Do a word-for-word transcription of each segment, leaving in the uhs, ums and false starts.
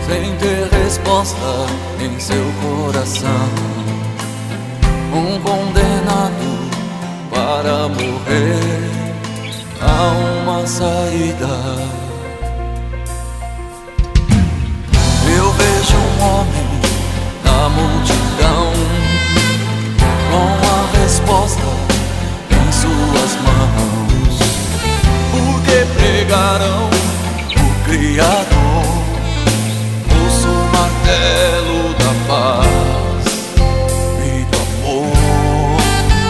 sem ter resposta em seu coração. Um condenado para morrer, há uma saída. Eu vejo um homem na multidão, com a resposta em suas mãos. Porque pregarão o Criador, ouço o martelo da paz e do amor.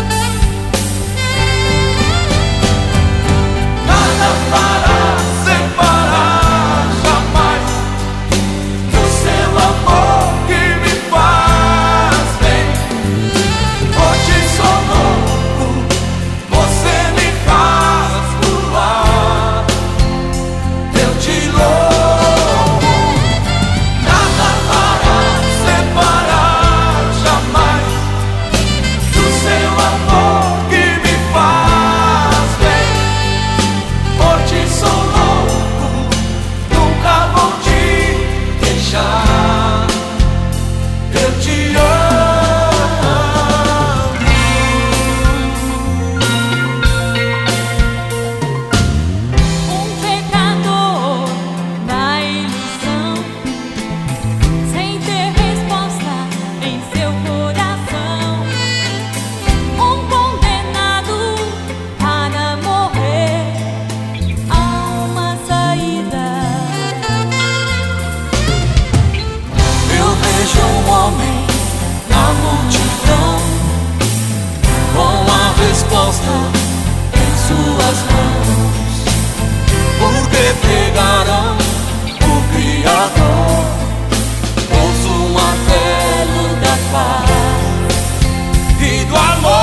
Nada fará separar jamais do seu amor que me faz bem. Forte sou louco, você me faz voar. Eu te louvo. Nada fará separar jamais do seu amor que me faz bem. Forte sou louco, nunca vou te deixar. Eu te amo. Um pecador na ilusão, sem ter resposta em seu coração. Um condenado para morrer, há uma saída. Eu vejo um homem na multidão, com a resposta em suas mãos. Porque pregarão o Criador, ouço o martelo da paz e do amor.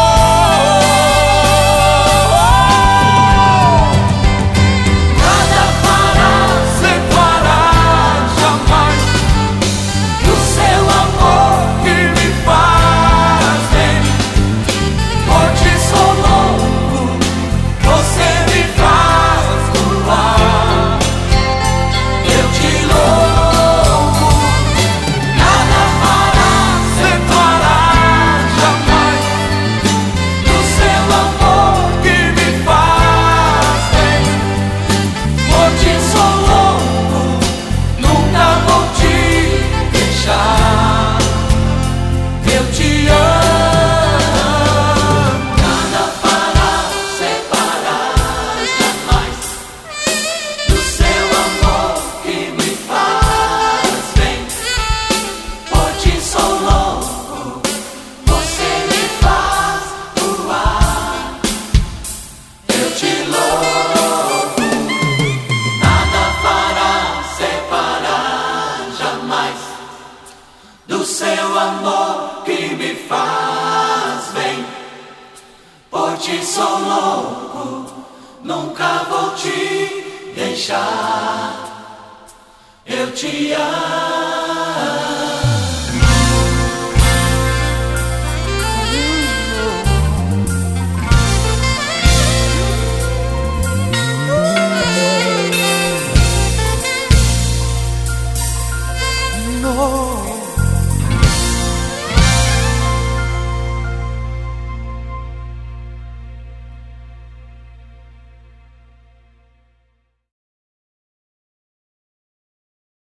Nada fará separar jamais do seu amor que me faz bem. Forte sou louco, você me faz voar. Eu te louvo. Nada fará separar jamais do seu amor que me faz bem. Forte sou louco, nunca vou te deixar. Eu te amo. Nada fará separar jamais do seu amor que me faz bem. Forte sou louco, você me faz voar. Eu te louvo. Nada fará separar jamais do seu amor que me faz bem. Forte sou louco, nunca vou te deixar. Eu te amo.